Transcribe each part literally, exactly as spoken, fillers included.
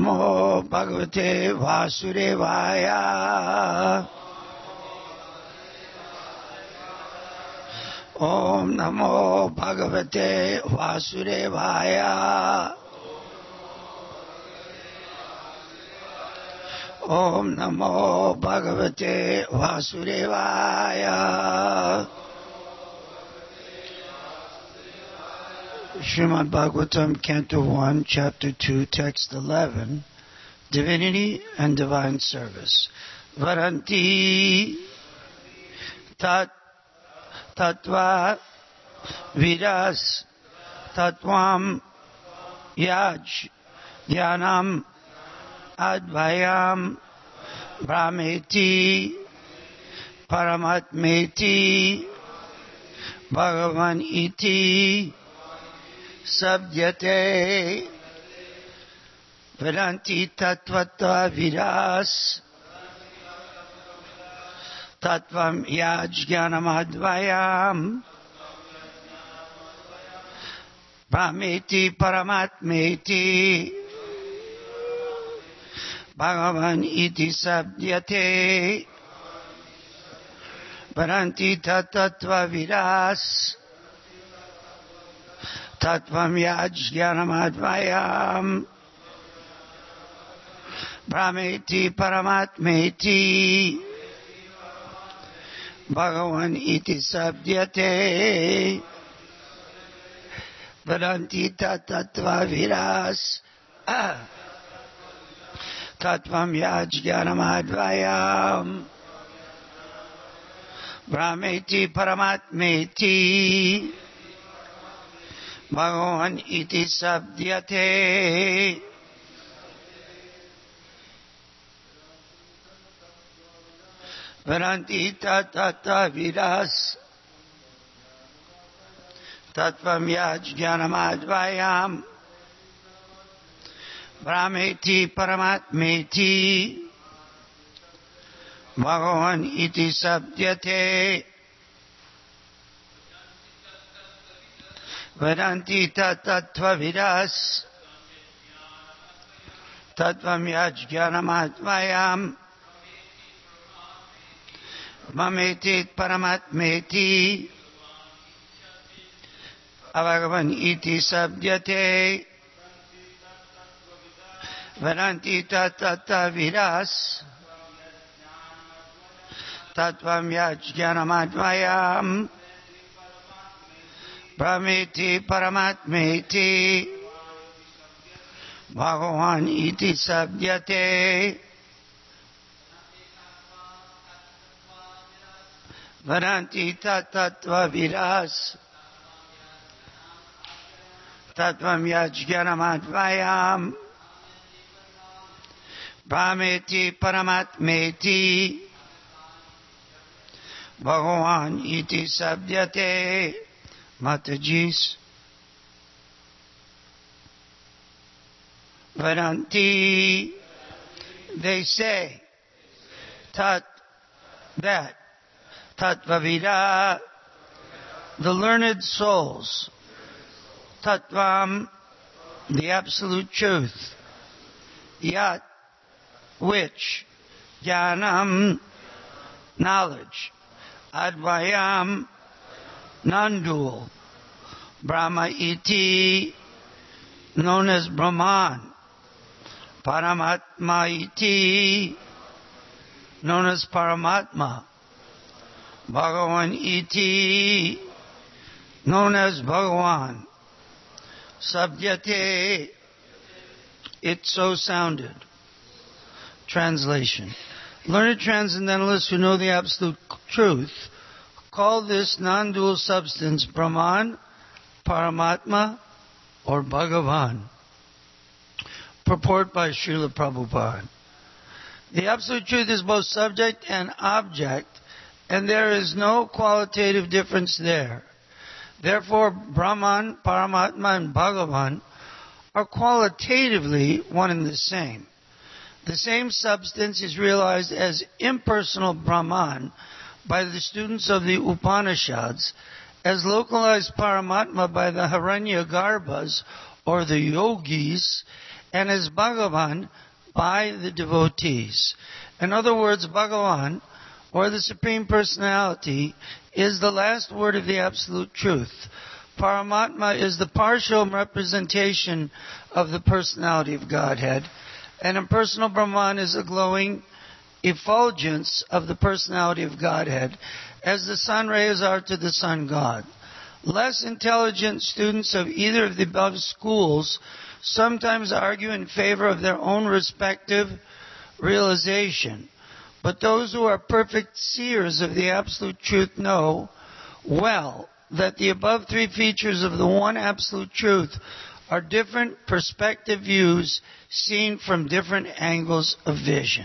Namo Bhagavate Vasudevaya. Om Namo Bhagavate Vasudevaya. Om Namo Bhagavate Vasudevaya. Srimad Bhagavatam, Canto one, Chapter two, Text eleven, Divinity and Divine Service. Varanti Tat Tattva Vidas Tattvam Yaj Dhyanam Advayam Brahmeti Paramatmeti Bhagavan iti Sabdyate Vedanti Tattvata Vidas Tattvam Yajjanamadvayam Brahmeti Paramatmeti Bhagavan iti Sabdyate Vedanti Tattva Vidas Tattvam Yajjanamadvayam Brahmeti Paramatmeti Bhagavan iti Sabdyate Vedanti Tattva Vidas Tattvam Yajjanamadvayam Brahmeti Paramatmeti Bhagavan iti Sabdyate. Vedanti Tattva Vidas Tattvam Yajjanamadvayam Brahmeti Paramatmeti Bhagavan iti Sabdyate. Vedanti Tattva Vidas Tattvam Yajjanamadvayam Brahmeti Paramatmeti Bhagavan iti Sabdyate. Vedanti Tattva Vidas Tattvam Yajjanamadvayam Brahmeti Paramatmeti Bhagavan iti Sabdyate. Vedanti Tattva Vidas Tattvam Yajjanamadvayam Brahmeti Paramatmeti Bhagavan iti Sabdyate. Matajis. Vedanti, they say, Tat, that, Tattvavida, the learned souls, Tattvam, the absolute truth, Yat, which, Jnanam, knowledge, Advayam, non-dual, Brahma iti, known as Brahman, Paramatma iti, known as Paramatma, Bhagavan iti, known as Bhagavan, Sabdyate, it so sounded. Translation. Learned transcendentalists who know the absolute truth call this non-dual substance Brahman, Paramatma, or Bhagavan. Purport by Srila Prabhupada. The absolute truth is both subject and object, and there is no qualitative difference there. Therefore, Brahman, Paramatma, and Bhagavan are qualitatively one and the same. The same substance is realized as impersonal Brahman by the students of the Upanishads, as localized Paramatma by the Hiranyagarbhas or the yogis, and as Bhagavan by the devotees. In other words, Bhagavan, or the Supreme Personality, is the last word of the Absolute Truth. Paramatma is the partial representation of the personality of Godhead, and impersonal Brahman is a glowing effulgence of the personality of Godhead, as the sun rays are to the sun god. Less intelligent students of either of the above schools sometimes argue in favor of their own respective realization, but those who are perfect seers of the Absolute Truth know well that the above three features of the one Absolute Truth are different perspective views seen from different angles of vision.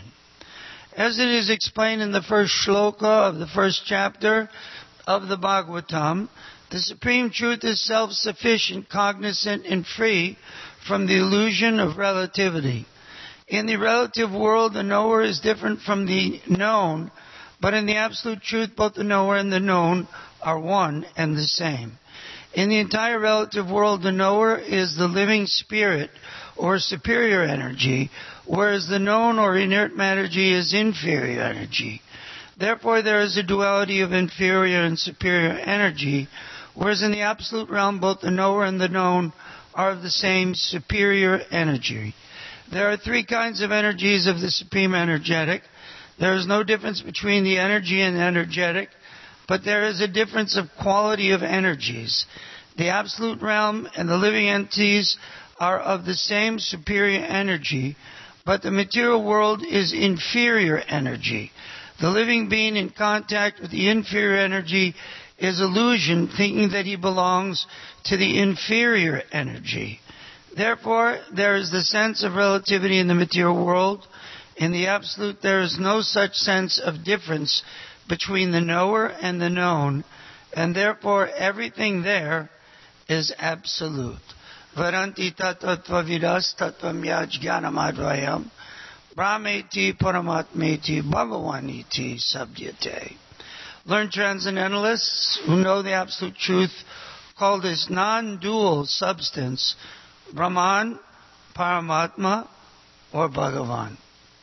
As it is explained in the first shloka of the first chapter of the Bhagavatam, the Supreme Truth is self-sufficient, cognizant, and free from the illusion of relativity. In the relative world, the knower is different from the known, but in the Absolute Truth, both the knower and the known are one and the same. In the entire relative world, the knower is the living spirit or superior energy, whereas the known or inert energy is inferior energy. Therefore, there is a duality of inferior and superior energy, whereas in the absolute realm, both the knower and the known are of the same superior energy. There are three kinds of energies of the Supreme Energetic. There is no difference between the energy and energetic, but there is a difference of quality of energies. The absolute realm and the living entities are of the same superior energy, but the material world is inferior energy. The living being in contact with the inferior energy is illusion, thinking that he belongs to the inferior energy. Therefore, there is the sense of relativity in the material world. In the Absolute, there is no such sense of difference between the knower and the known, and therefore everything there is absolute. Varanti tattvavidas tattvam yajnanamadvayam brahmeti paramatmeti bhagavaniti sabdyate. Learned transcendentalists who know the Absolute Truth call this non-dual substance Brahman, Paramatma, or Bhagavan.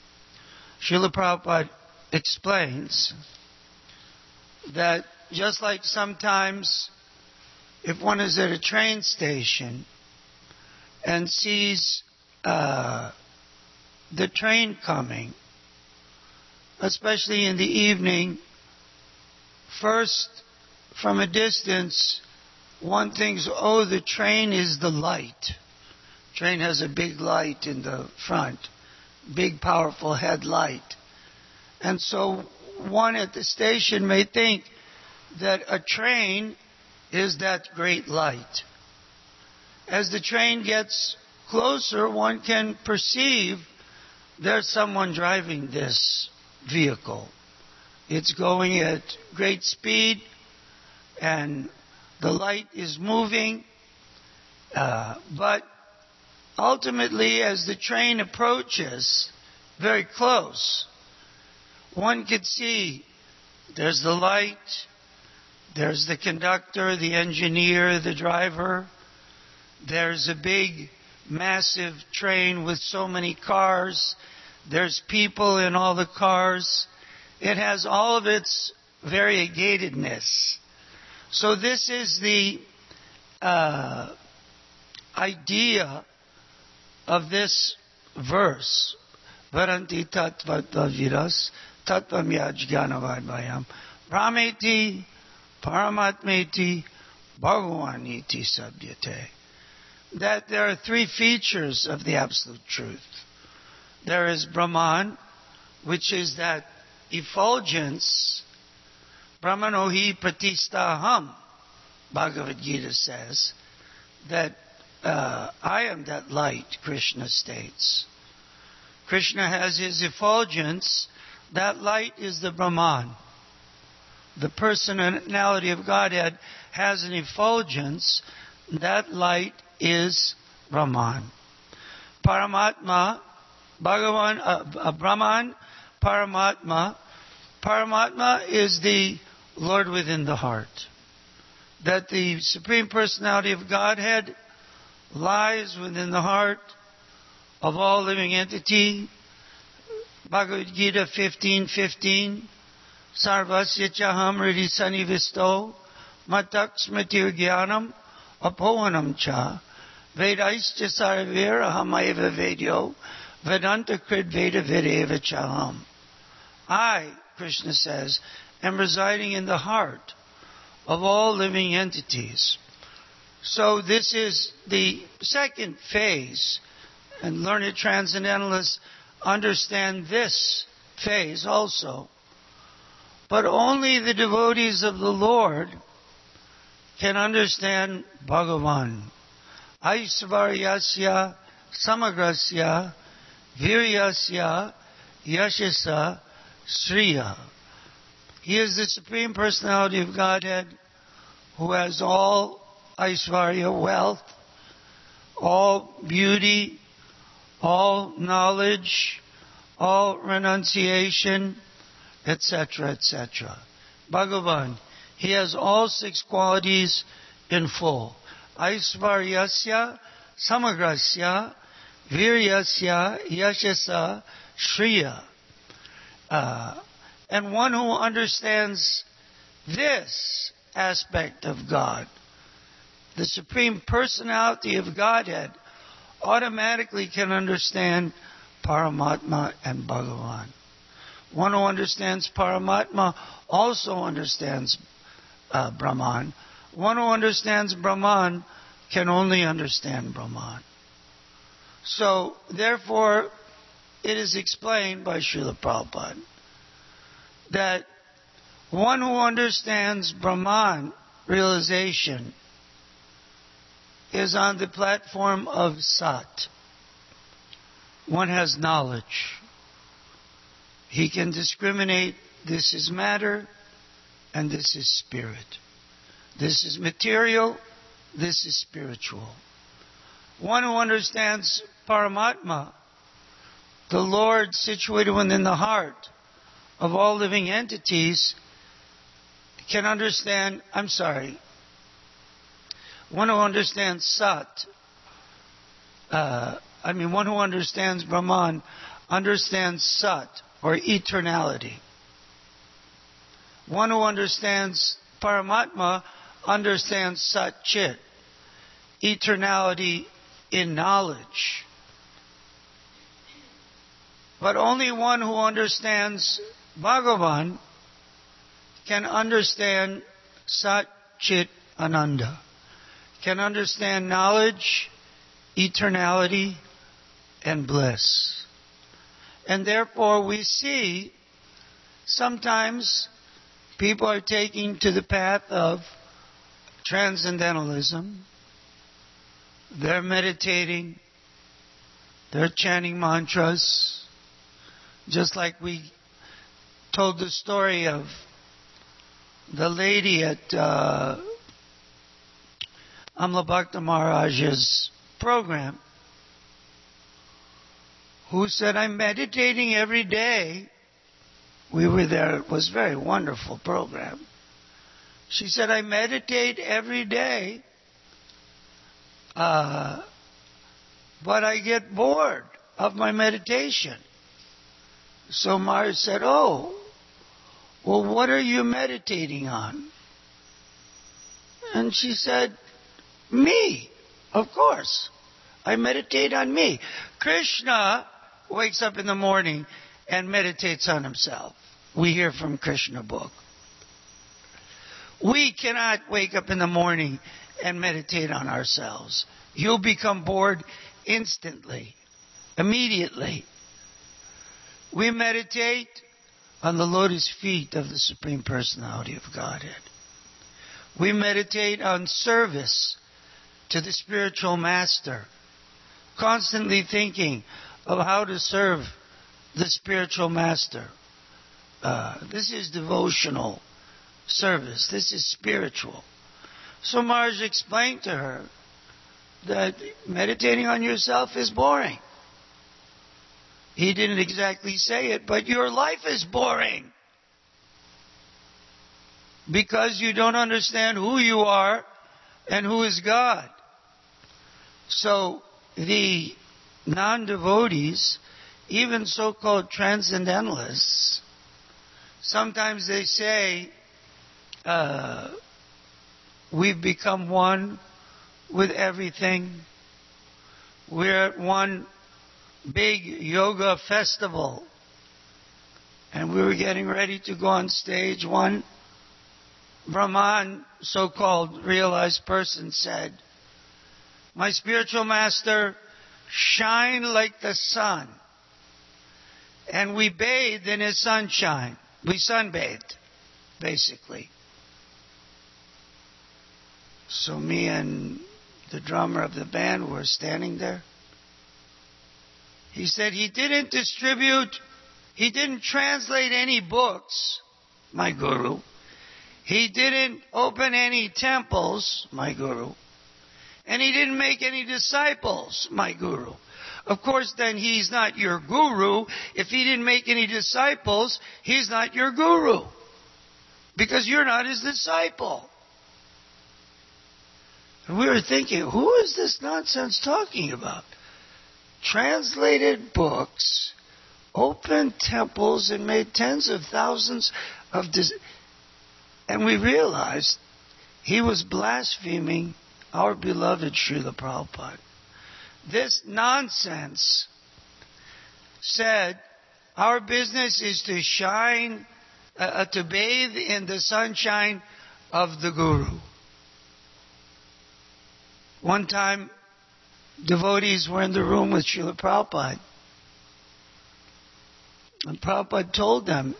Srila Prabhupada explains that just like sometimes if one is at a train station and sees uh, the train coming, especially in the evening, first from a distance one thinks, oh, the train is the light. Train has a big light in the front, big powerful headlight. And so one at the station may think that a train is that great light. As the train gets closer, one can perceive there's someone driving this vehicle. It's going at great speed and the light is moving, uh, but ultimately as the train approaches very close, one could see there's the light, there's the conductor, the engineer, the driver. There's a big, massive train with so many cars. There's people in all the cars. It has all of its variegatedness. So this is the uh, idea of this verse. Varanti tattvaviras tattvam yajnanavadvayam brahmeti paramatmeti bhagavaniti sabdyate. That there are three features of the Absolute Truth. There is Brahman, which is that effulgence. Brahmanohi pratistaham, Bhagavad Gita says, that uh, I am that light, Krishna states. Krishna has his effulgence. That light is the Brahman. The personality of Godhead has an effulgence. That light is Brahman. Paramatma, Bhagavan, uh, Brahman, Paramatma. Paramatma is the Lord within the heart. That the Supreme Personality of Godhead lies within the heart of all living entity. Bhagavad Gita fifteen fifteen. Sarvasya chaham hridi sanivisto matak smritir jnanam apohanam cha vedaischa sarvir ahamaiva vedyo vedanta krid veda vedeva chaham. I, Krishna says, am residing in the heart of all living entities. So this is the second phase, and learned transcendentalists understand this phase also. But only the devotees of the Lord can understand Bhagavan. Aishvaryasya samagrasya viryasya yashasa sriya. He is the Supreme Personality of Godhead who has all Aishvarya, wealth, all beauty, all knowledge, all renunciation, et cetera, et cetera. Bhagavan, he has all six qualities in full. Aishvaryasya, samagrasya, viryasya, yashasa, shriya. Uh, and one who understands this aspect of God, the Supreme Personality of Godhead, automatically can understand Paramatma and Bhagavan. One who understands Paramatma also understands uh, Brahman. One who understands Brahman can only understand Brahman. So, therefore, it is explained by Srila Prabhupada that one who understands Brahman realization is on the platform of Sat. One has knowledge. He can discriminate, this is matter and this is spirit. This is material, this is spiritual. One who understands Paramatma, the Lord situated within the heart of all living entities, can understand, I'm sorry, one who understands Sat, uh, I mean one who understands Brahman, understands Sat, or eternality. One who understands Paramatma understands Sat Chit, eternality in knowledge. But only one who understands Bhagavan can understand Sat Chit Ananda, can understand knowledge, eternality, and bliss. And therefore we see sometimes people are taking to the path of transcendentalism. They're meditating, they're chanting mantras, just like we told the story of the lady at uh, Amla Bhakta Maharaj's program who said, I'm meditating every day. We were there. It was a very wonderful program. She said, I meditate every day, uh, but I get bored of my meditation. So Maharaj said, oh, well, what are you meditating on? And she said, me, of course. I meditate on me. Krishna wakes up in the morning and meditates on himself. We hear from Krishna book. We cannot wake up in the morning and meditate on ourselves. You'll become bored instantly, immediately. We meditate on the lotus feet of the Supreme Personality of Godhead. We meditate on service to the spiritual master, constantly thinking of how to serve the spiritual master. Uh, this is devotional service. This is spiritual. So Maharaj explained to her that meditating on yourself is boring. He didn't exactly say it, but your life is boring. Because you don't understand who you are and who is God. So the non-devotees, even so-called transcendentalists, sometimes they say, uh, we've become one with everything. We're at one big yoga festival. And we were getting ready to go on stage. One Brahman, so-called realized person, said, my spiritual master shine like the sun. And we bathed in his sunshine. We sunbathed, basically. So me and the drummer of the band were standing there. He said he didn't distribute, he didn't translate any books, my guru. He didn't open any temples, my guru. And he didn't make any disciples, my guru. Of course, then he's not your guru. If he didn't make any disciples, he's not your guru. Because you're not his disciple. And we were thinking, who is this nonsense talking about? Translated books, opened temples, and made tens of thousands of... Dis- and we realized he was blaspheming our beloved Srila Prabhupada. This nonsense said our business is to shine, uh, to bathe in the sunshine of the Guru. One time, devotees were in the room with Srila Prabhupada. And Prabhupada told them,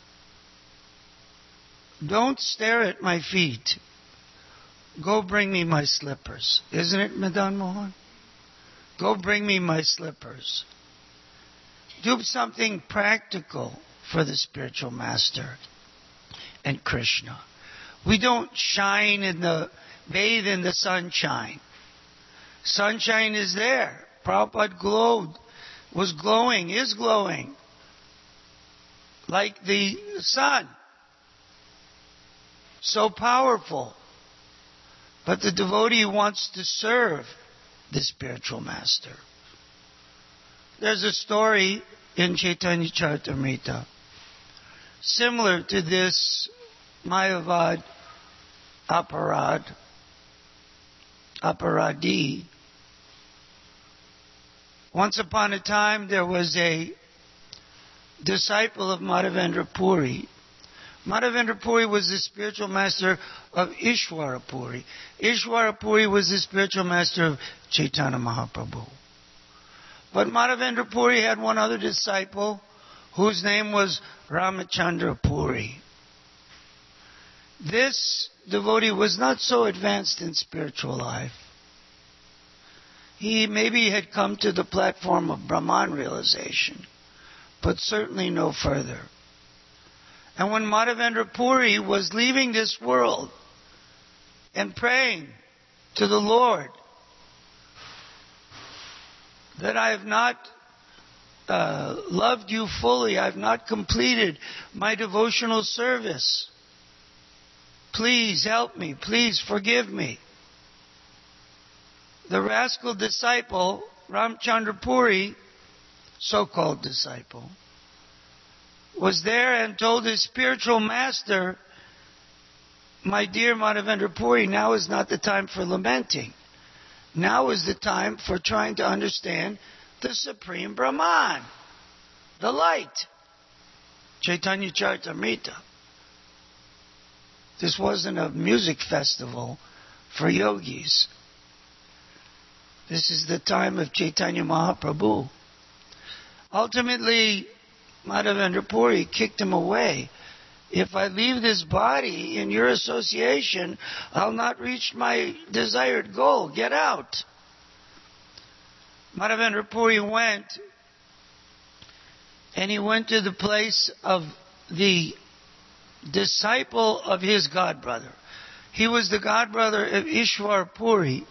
don't stare at my feet. Go bring me my slippers. Isn't it, Madan Mohan? Go bring me my slippers. Do something practical for the spiritual master and Krishna. We don't shine in the, bathe in the sunshine. Sunshine is there. Prabhupada glowed, was glowing, is glowing, like the sun. So powerful. But the devotee wants to serve the spiritual master. There's a story in Chaitanya Charitamrita similar to this Mayavad Aparad, Aparadi. Once upon a time there was a disciple of Madhavendra Puri. Madhavendra Puri was the spiritual master of Ishwara Puri. Ishwara Puri was the spiritual master of Chaitanya Mahaprabhu. But Madhavendra Puri had one other disciple whose name was Ramachandra Puri. This devotee was not so advanced in spiritual life. He maybe had come to the platform of Brahman realization, but certainly no further. And when Madhavendra Puri was leaving this world and praying to the Lord that I have not uh, loved you fully, I have not completed my devotional service, please help me, please forgive me. The rascal disciple, Ramchandra Puri, so-called disciple, was there and told his spiritual master, my dear Madhavendra Puri, now is not the time for lamenting. Now is the time for trying to understand the Supreme Brahman, the light. Chaitanya Charitamrita. This wasn't a music festival for yogis. This is the time of Chaitanya Mahaprabhu. Ultimately, Madhavendra Puri kicked him away. If I leave this body in your association, I'll not reach my desired goal. Get out. Madhavendra Puri went, and he went to the place of the disciple of his godbrother. He was the godbrother of Ishwar Puri.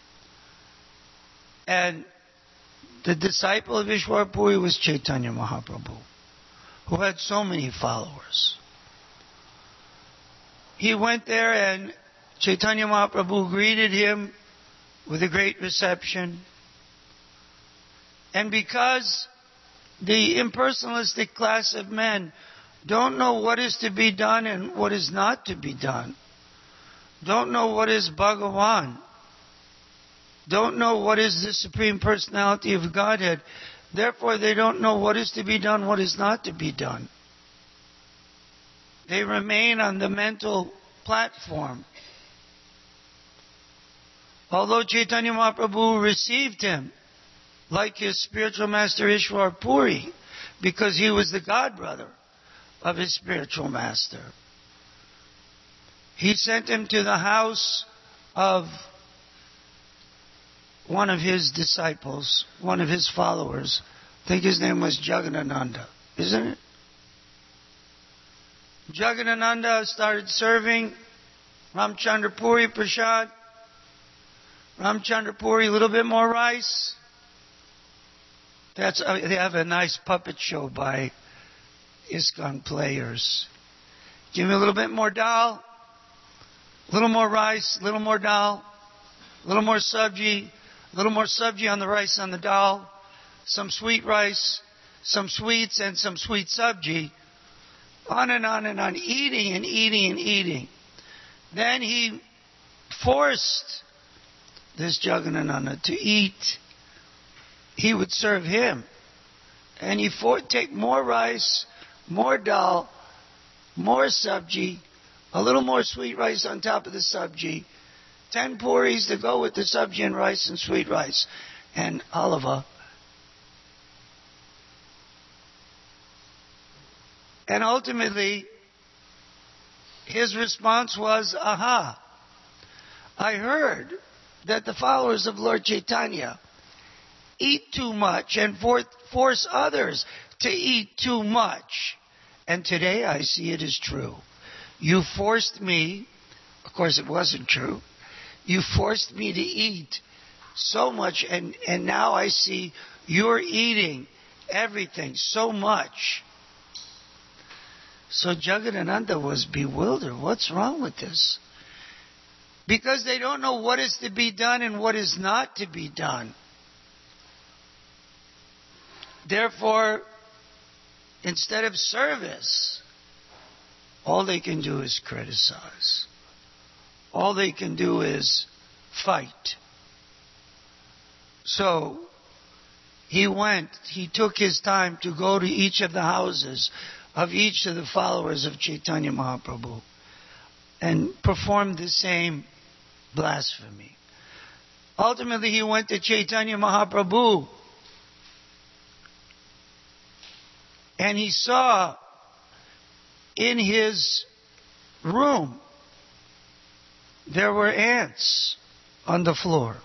And the disciple of Ishwar Puri was Chaitanya Mahaprabhu, who had so many followers. He went there and Chaitanya Mahaprabhu greeted him with a great reception. And because the impersonalistic class of men don't know what is to be done and what is not to be done, don't know what is Bhagavan, don't know what is the Supreme Personality of Godhead, therefore they don't know what is to be done, what is not to be done. They remain on the mental platform. Although Chaitanya Mahaprabhu received him like his spiritual master Ishwar Puri, because he was the godbrother of his spiritual master, he sent him to the house of one of his disciples, one of his followers. I think his name was Jagadananda, isn't it? Jagadananda started serving Ramchandra Puri Prasad. Ramchandra Puri, a little bit more rice. That's uh, they have a nice puppet show by ISKCON players. Give me a little bit more dal, a little more rice, a little more dal, a little more sabji, a little more sabji on the rice on the dal, some sweet rice, some sweets and some sweet sabji. On and on and on, eating and eating and eating. Then he forced this Jagadananda to eat. He would serve him. And he would take more rice, more dal, more sabji, a little more sweet rice on top of the sabji, ten puris to go with the sabji and rice and sweet rice. And Oliver. And ultimately, his response was, aha, I heard that the followers of Lord Chaitanya eat too much and for- force others to eat too much. And today I see it as true. You forced me, of course it wasn't true, you forced me to eat so much, and, and now I see you're eating everything so much. So Jagadananda was bewildered. What's wrong with this? Because they don't know what is to be done and what is not to be done. Therefore, instead of service, all they can do is criticize. All they can do is fight. So, he went, he took his time to go to each of the houses of each of the followers of Chaitanya Mahaprabhu and performed the same blasphemy. Ultimately, he went to Chaitanya Mahaprabhu and he saw in his room there were ants on the floor.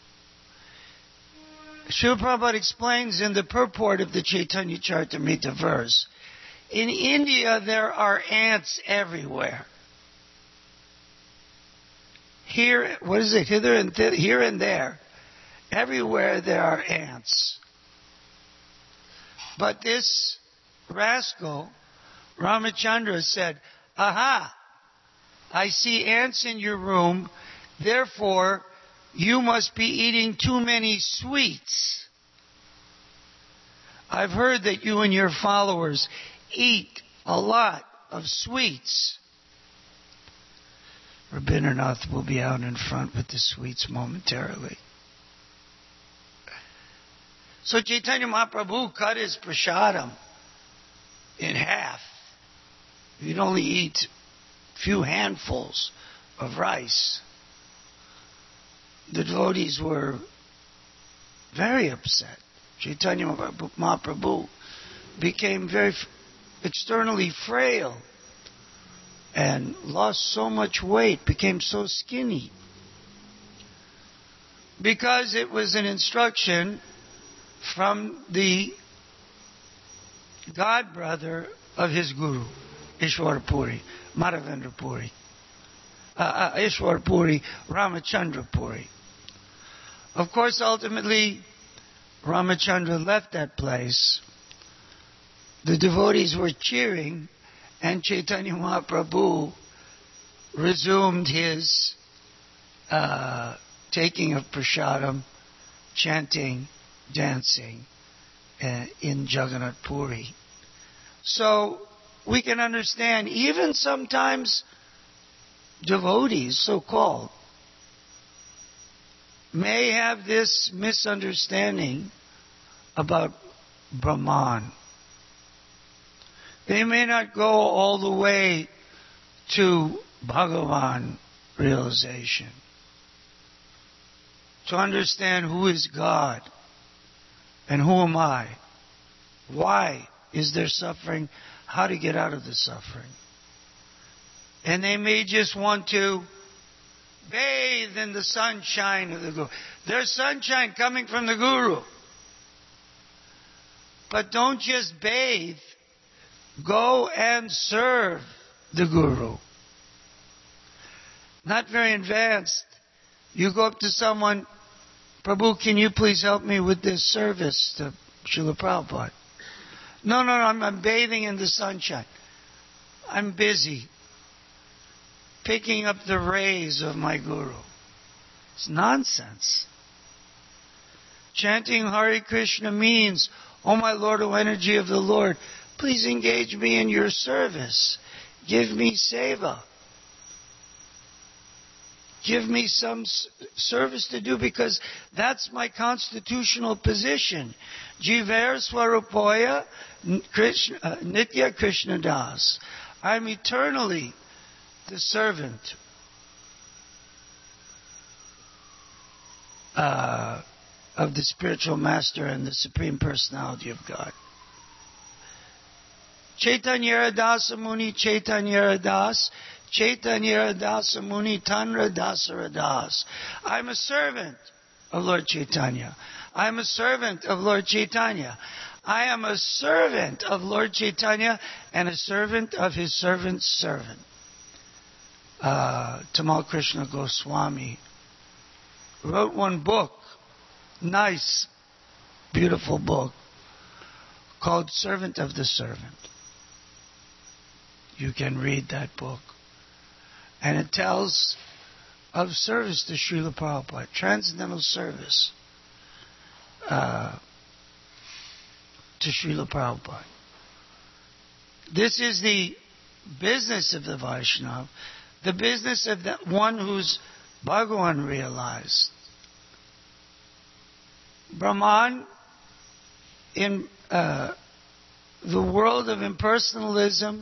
Srila Prabhupada explains in the purport of the Chaitanya Charitamrita verse, in India there are ants everywhere. Here, what is it? Hither and thither, here and there. Everywhere there are ants. But this rascal, Ramachandra, said, aha, I see ants in your room, therefore you must be eating too many sweets. I've heard that you and your followers eat a lot of sweets. Rabindranath will be out in front with the sweets momentarily. So Chaitanya Mahaprabhu cut his prasadam in half. You'd only eat a few handfuls of rice. The devotees were very upset. Chaitanya Mahaprabhu became very externally frail and lost so much weight, became so skinny. Because it was an instruction from the godbrother of his guru, Ishwar Puri, Madhavendra Puri. Uh, uh, Ishwar Puri, Ramachandra Puri. Of course, ultimately, Ramachandra left that place. The devotees were cheering, and Chaitanya Mahaprabhu resumed his uh, taking of prasadam, chanting, dancing, uh, in Jagannath Puri. So we can understand, even sometimes devotees, so-called, may have this misunderstanding about Brahman. They may not go all the way to Bhagavan realization, to understand who is God and who am I, why is there suffering, how to get out of the suffering. And they may just want to bathe in the sunshine of the Guru. There's sunshine coming from the Guru. But don't just bathe. Go and serve the Guru. Not very advanced. You go up to someone, Prabhu, can you please help me with this service to Srila Prabhupada? No, no, no, I'm, I'm bathing in the sunshine. I'm busy picking up the rays of my Guru. It's nonsense. Chanting Hare Krishna means, oh my Lord, O energy of the Lord, please engage me in your service. Give me seva. Give me some service to do, because that's my constitutional position. Jiver Swarupoya Krishna, uh, Nitya Krishna Das. I'm eternally the servant uh, of the spiritual master and the Supreme Personality of God. Chaitanya Dasa Muni Chaitanya Das, Chaitanya Dasa Muni Tanra Dasara Das. I'm a servant of Lord Chaitanya. I'm a servant of Lord Chaitanya. I am a servant of Lord Chaitanya and a servant of his servant's servant. Uh, Tamal Krishna Goswami wrote one book, nice, beautiful book, called Servant of the Servant. You can read that book. And it tells of service to Srila Prabhupada, transcendental service uh, to Srila Prabhupada. This is the business of the Vaishnava, the business of the one who's Bhagavan realized. Brahman, in uh, the world of impersonalism,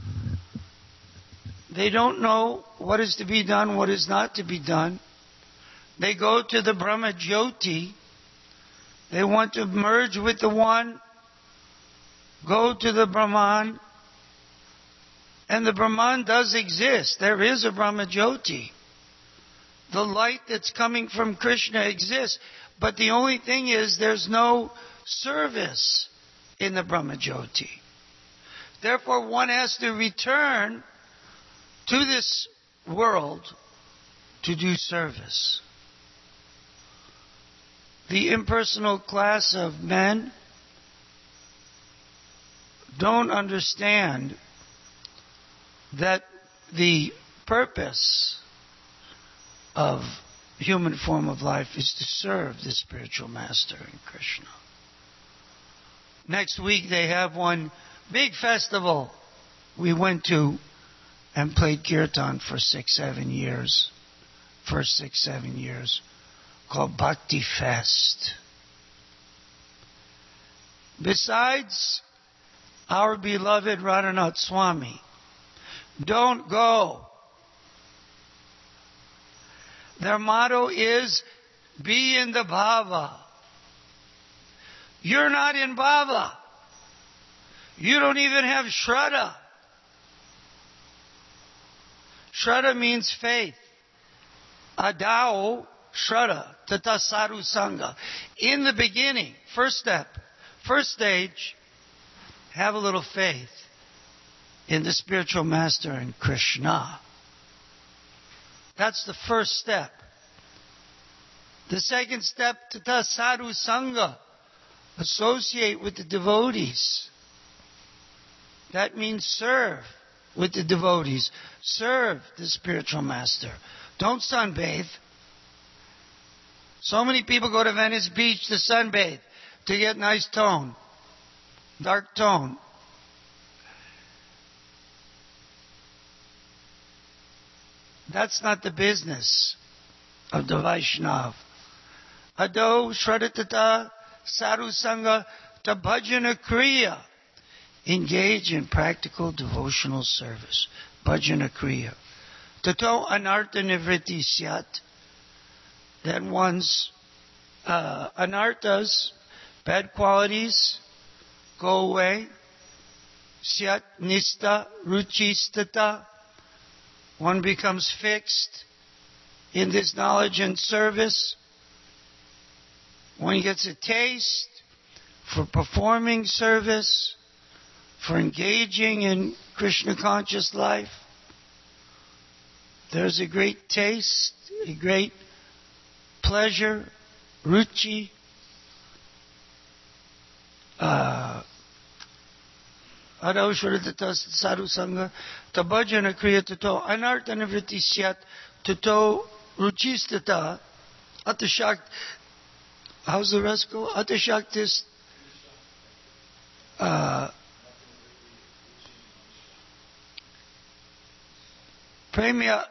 they don't know what is to be done, what is not to be done. They go to the Brahma Jyoti. They want to merge with the One, go to the Brahman. And the Brahman does exist. There is a Brahma Jyoti. The light that's coming from Krishna exists. But the only thing is, there's no service in the Brahma Jyoti. Therefore, one has to return to this world to do service. The impersonal class of men don't understand that the purpose of human form of life is to serve the spiritual master in Krishna. Next week they have one big festival we went to and played kirtan for six, seven years. First six, seven years. Called Bhakti Fest. Besides our beloved Radhanath Swami, don't go. Their motto is, be in the bhava. You're not in bhava. You don't even have shraddha. Shraddha means faith. Adao shraddha, tata sadhu sangha. In the beginning, first step, first stage, have a little faith in the spiritual master and Krishna. That's the first step. The second step, tata sadhu sangha, associate with the devotees. That means serve with the devotees. Serve the spiritual master. Don't sunbathe. So many people go to Venice Beach to sunbathe, to get nice tone. dark tone. That's not the business of the Vaishnav. Ado Shradatata Sadhu Sangha to Bhajana Kriya. Engage in practical devotional service. Bhajana Kriya. Tato Anartha Nivritti Syat. Then one's uh, anarthas, bad qualities, go away. Syat Nista Ruchistata. One becomes fixed in this knowledge and service. One gets a taste for performing service, for engaging in Krishna conscious life. There's a great taste, a great pleasure, ruchi. Uh, Ado Shradatata Sadhu Sangha Tabhajana Kriya Tato Anartha Nivritti Syat Tato Ruchistata Atashakt. How's the rest go? Atashaktis uh, Premia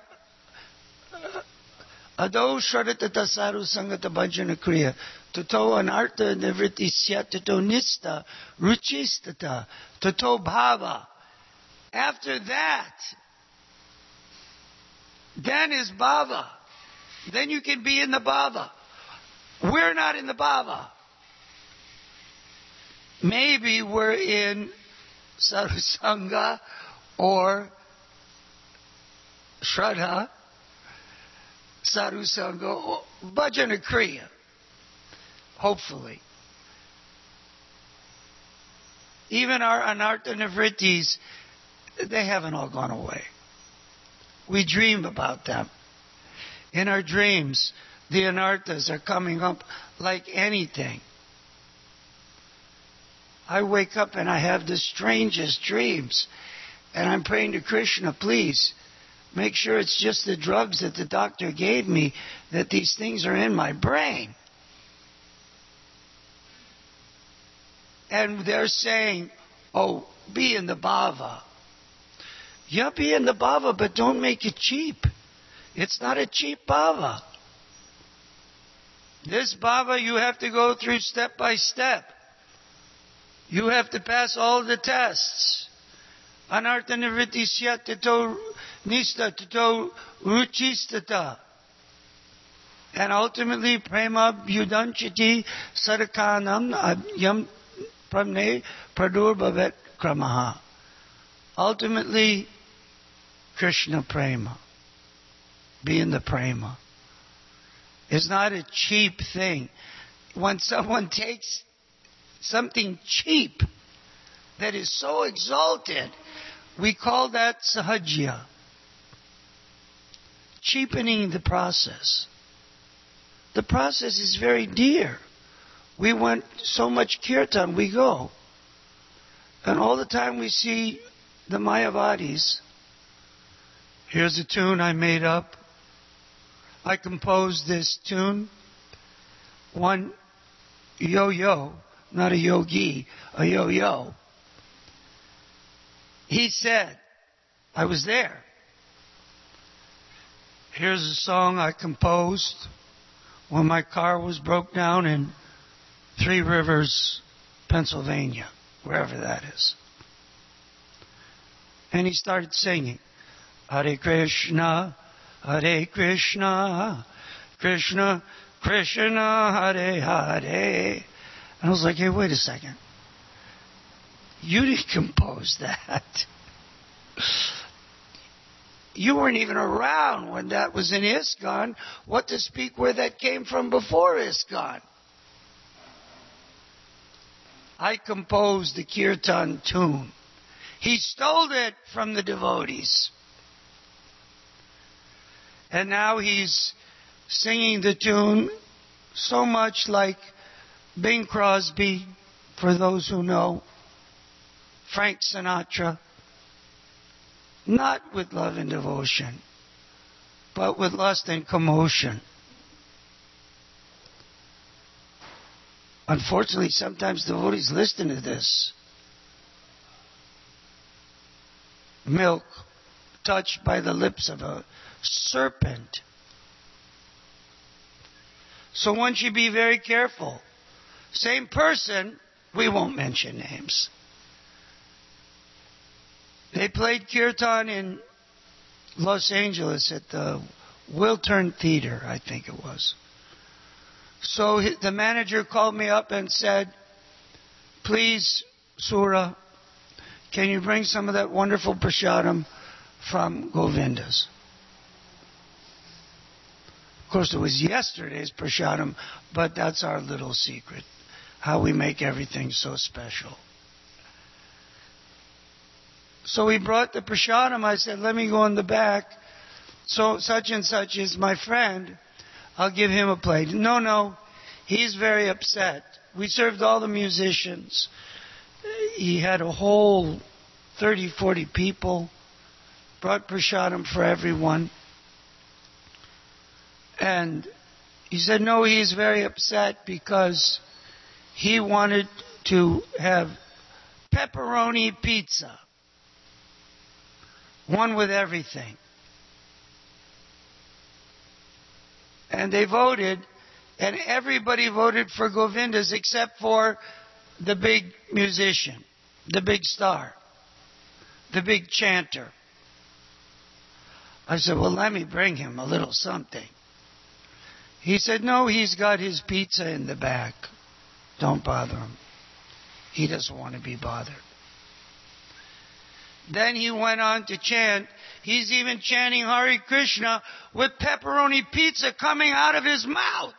Ado Shradatata Sadhu Sangha Tabhajana Kriya Tato Anartha Nivritti Syat Tato Nista Ruchistata Tato Bhava. After that, then is Bhava. Then you can be in the Bhava. We're not in the Bhava. Maybe we're in Sadhu Sangha or Shraddha, Sadhu Sangha, or Bhajana Kriya. Hopefully. Even our anartha nivrittis, they haven't all gone away. We dream about them. In our dreams, the anarthas are coming up like anything. I wake up and I have the strangest dreams. And I'm praying to Krishna, please, make sure it's just the drugs that the doctor gave me, that these things are in my brain. And they're saying, oh, be in the bhava. Yeah, be in the bhava, but don't make it cheap. It's not a cheap bhava. This bhava you have to go through step by step. You have to pass all the tests. Anartha nivritti syat tato nista tato ruchistata. And ultimately, prema bhudanchiti sadakanam yam pramne pradurbhavet kramaha. Ultimately, Krishna prema. Be in the prema. It's not a cheap thing. When someone takes something cheap that is so exalted, we call that sahajya. Cheapening the process. The process is very dear. We want so much kirtan, we go. And all the time we see the Mayavadis. Here's a tune I made up. I composed this tune. One yo-yo, not a yogi, a yo-yo. He said, I was there. Here's a song I composed when my car was broke down in Three Rivers, Pennsylvania, wherever that is. And he started singing, Hare Krishna, Hare Krishna, Krishna, Krishna, Hare Hare. And I was like, hey, wait a second. You didn't compose that. You weren't even around when that was in ISKCON. What to speak where that came from before ISKCON? I composed the kirtan tune. He stole it from the devotees. And now he's singing the tune so much like Bing Crosby, for those who know, Frank Sinatra. Not with love and devotion, but with lust and commotion. Unfortunately, sometimes devotees listen to this milk touched by the lips of a serpent. So one should be very careful. Same person, we won't mention names. They played kirtan in Los Angeles at the Wiltern Theater, I think it was. So the manager called me up and said, please, Sura, can you bring some of that wonderful prasadam from Govinda's? Of course, it was yesterday's prasadam, but that's our little secret, how we make everything so special. So he brought the prasadam. I said, let me go in the back. So such and such is my friend. I'll give him a plate. No, no. He's very upset. We served all the musicians. He had a whole thirty, forty people. Brought prasadam for everyone. And he said, no, he's very upset because he wanted to have pepperoni pizza. One with everything. And they voted, and everybody voted for Govinda's except for the big musician, the big star, the big chanter. I said, well, let me bring him a little something. He said, no, he's got his pizza in the back. Don't bother him. He doesn't want to be bothered. Then he went on to chant. He's even chanting Hare Krishna with pepperoni pizza coming out of his mouth.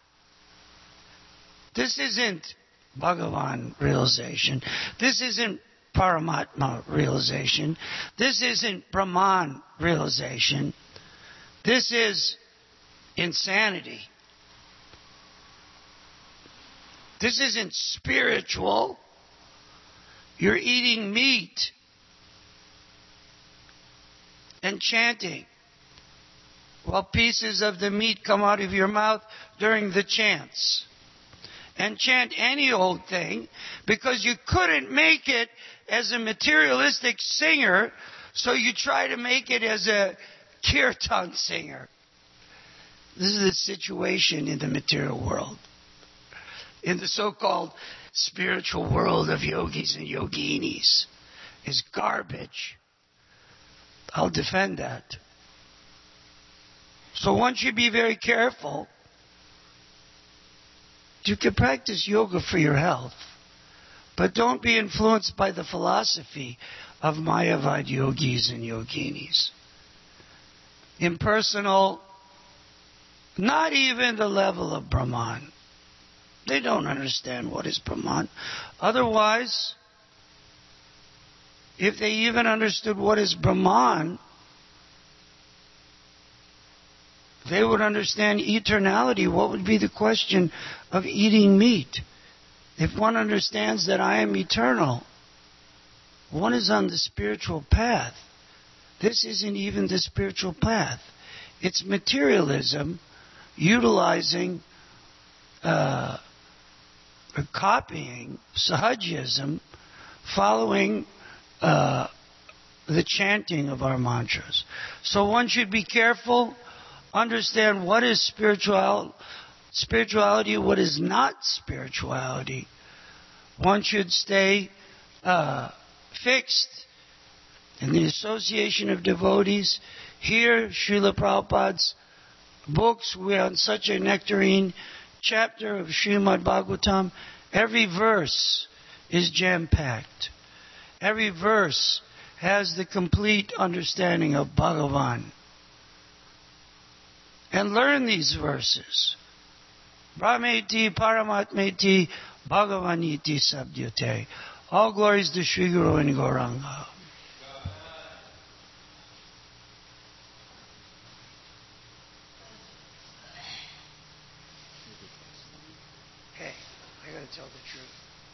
This isn't Bhagavan realization. This isn't Paramatma realization. This isn't Brahman realization. This is insanity. This isn't spiritual. You're eating meat and chanting while pieces of the meat come out of your mouth during the chants. And chant any old thing because you couldn't make it as a materialistic singer, so you try to make it as a kirtan singer. This is the situation in the material world. In the so-called spiritual world of yogis and yoginis is garbage. I'll defend that. So one should be very careful. You can practice yoga for your health, but don't be influenced by the philosophy of Mayavad yogis and yoginis. Impersonal, not even the level of Brahman. They don't understand what is Brahman. Otherwise, if they even understood what is Brahman, they would understand eternality. What would be the question of eating meat? If one understands that I am eternal, one is on the spiritual path. This isn't even the spiritual path. It's materialism utilizing, uh, or copying Sahajism, following uh, the chanting of our mantras. So one should be careful. Understand what is spiritual, spirituality, what is not spirituality. One should stay uh, fixed in the association of devotees. Here, Srila Prabhupada's books, we're on such a nectarine chapter of Srimad Bhagavatam. Every verse is jam-packed. Every verse has the complete understanding of Bhagavan. And learn these verses. Brahmeti, Paramatmeti, Bhagavaniti Sabdyate. All glories to Sri Guru and Gauranga. Hey, I gotta tell the truth.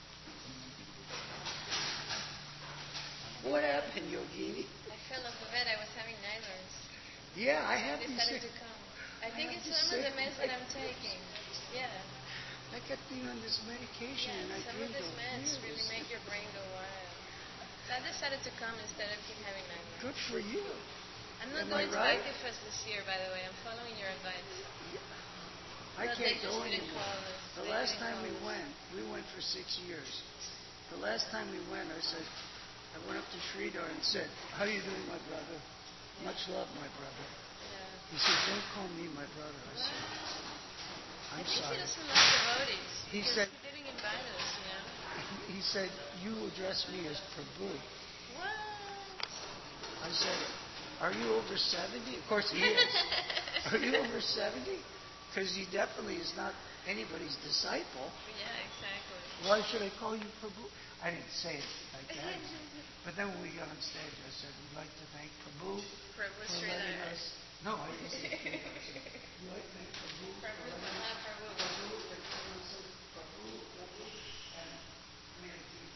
What happened, Yogini? I fell off the bed. I was having nightmares. Yeah, I have I these decided sick. to come. I think it's some of the meds that I'm taking. Yeah. I kept being on this medication Yeah, and I some of dreamed these of meds weird really stuff. make your brain go wild. So I decided to come instead of keep having nightmares. Good for you. I'm not Am going I to right? Bhakti Fest this year, by the way. I'm following your advice. I No, can't they just go didn't anymore. call us. The They last didn't time call we us. went, we went for six years. The last time we went, I said, I went up to Sridhar and said, how are you doing, my brother? Much love, my brother. Yeah. He said, don't call me my brother. I said, I I'm think sorry. he doesn't love devotees. He because said- he didn't invite us, you know? He said, you address me as Prabhu. What? I said, are you over seventy? Of course he is. Are you over seventy? Because he definitely is not anybody's disciple. Yeah, exactly. Why should I call you Prabhu? I didn't say it like that. But then when we got on stage, I said, we'd like to thank Prabhu Prabhu for Sridhar. letting us... No, I didn't say Sridhar. I said, we'd like to thank Prabhu for Prabhu, letting us... Mahaprabhu. Prabhu, and Prabhu, Prabhu, Prabhu, and we had to